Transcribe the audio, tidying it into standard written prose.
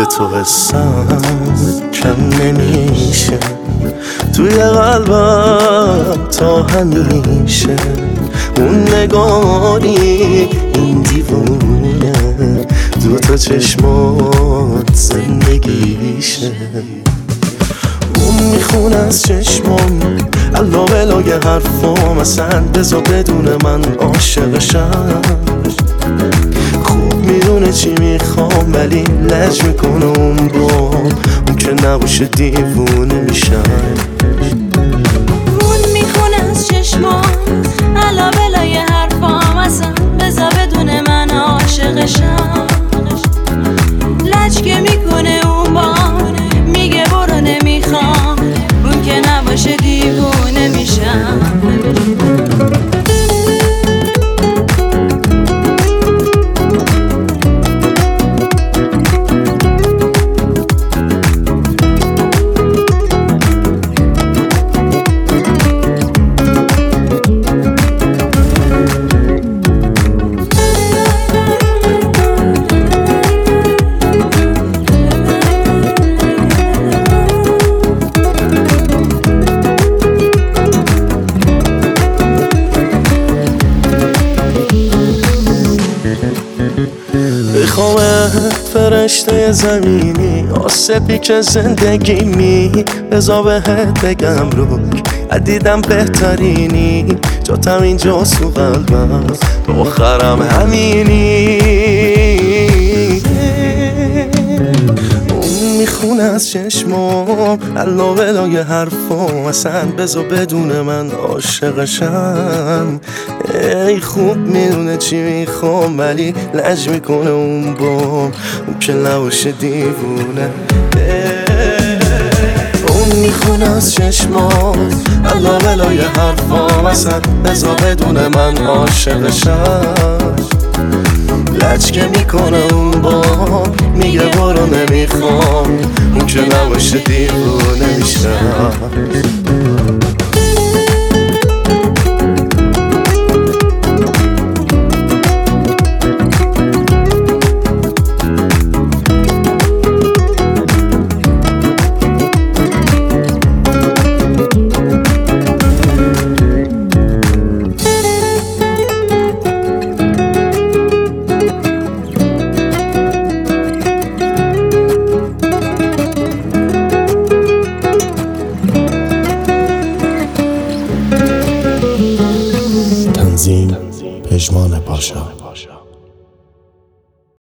به تو حسم کم نمیشه، توی قلبم تا همیشه. اون نگاری این دیوونه، دوتا چشمات زندگیشه. اون میخونه از چشمام الا بلای حرفام، اصلا بذار بدون من عاشقشم. خوب میدونه چی میخوام ولی لج میکنه اون که نباشه دیوونه میشم. اون میخونه از چشمام الا بلای حرفام، اصلا بذار بدون من عاشقشم. لج که میکنه میگه برو نمیخوام، اون که نباشه دیوونه میشم. میخوامت فرشته زمینی، آسپی که زندگی می بذار بهت بگم روک دیدم بهترینی، جاتم اینجا سو قلبم تو آخرم همینی. اون میخونه از چشمام الا بلای حرفام، اصلا بذار بدون من عاشقشم. ای خوب میدونه چی میخوام ولی لج میکنه اون که نباشه دیوونه. اون میخونه از چشمام الا بلای حرفام، اصلا بذار بدون من عاشقشم. لج که میکنه اون میگه برو نمیخوام، اون که نباشه دیوونه میشم. تنظیم پژمان پاشا.